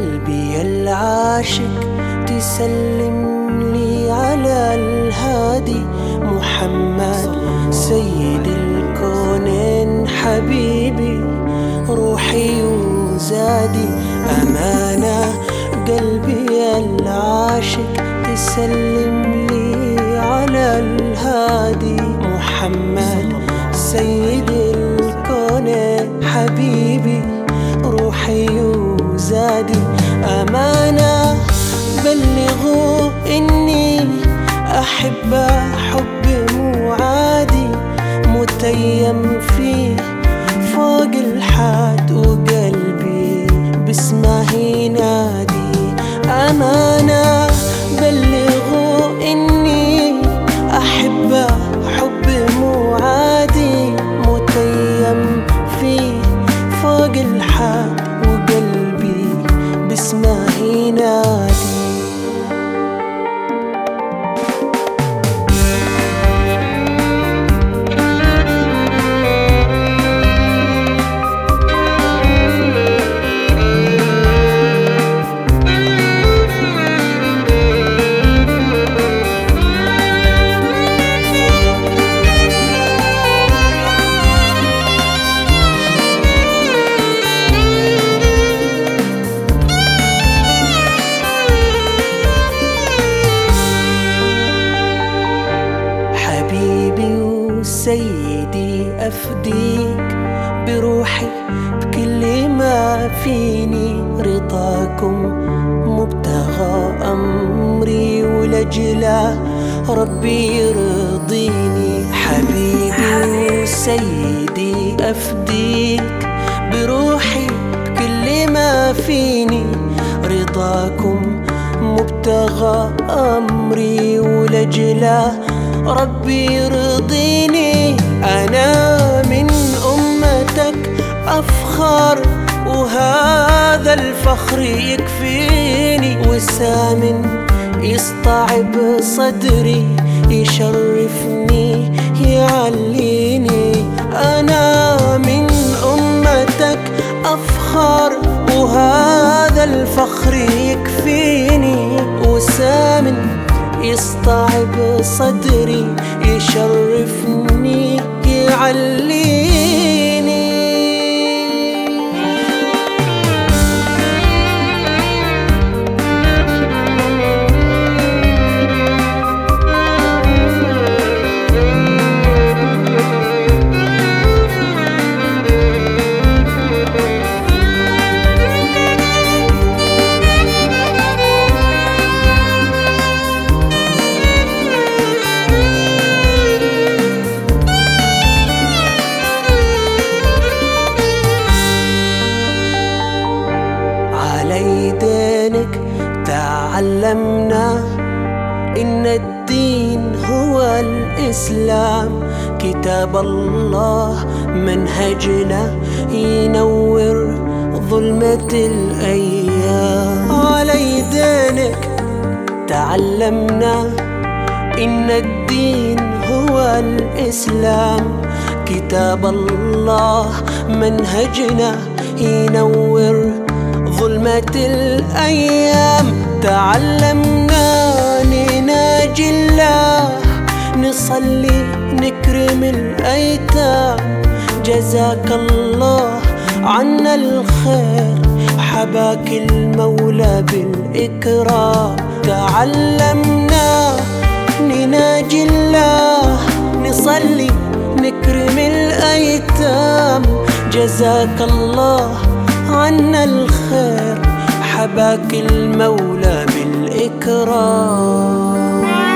قلبي العاشق تسلم لي على الهادي محمد سيد الكونين حبيبي روحي وزادي أمانة. قلبي العاشق تسلم لي على الهادي محمد سيد الكونين حبيبي روحي وزادي أمانة. بلغوا إني أحب حب مو عادي متيم فيه فوق الحاد وقلبي باسمه ينادي أمانة. بلغوا إني أحب حب مو عادي متيم فيه فوق الحاد وقلبي باسمه ينادي. سيدي أفديك بروحي بكل ما فيني رضاكم مبتغى أمري ولجله ربي يرضيني. حبيبي وسيدي أفديك بروحي بكل ما فيني رضاكم مبتغى أمري ولجله ربي يرضيني. أنا من أمتك أفخر وهذا الفخر يكفيني وسام يصطعب صدري يشرفني يعليني. أنا من أمتك أفخر وهذا الفخر يكفيني وسام يصطعب صدري يشرفني يعليني. تعلمنا إن الدين هو الإسلام كتاب الله منهجنا ينور ظلمة الأيام. على يدينك تعلمنا إن الدين هو الإسلام كتاب الله منهجنا ينور ظلمة الأيام. تعلمنا نناجي الله نصلي نكرم الأيتام جزاك الله عنا الخير حباك المولى بالإكرام. تعلمنا نناجي الله نصلي نكرم الأيتام جزاك الله عنا الخير حباك المولى بالإكرام.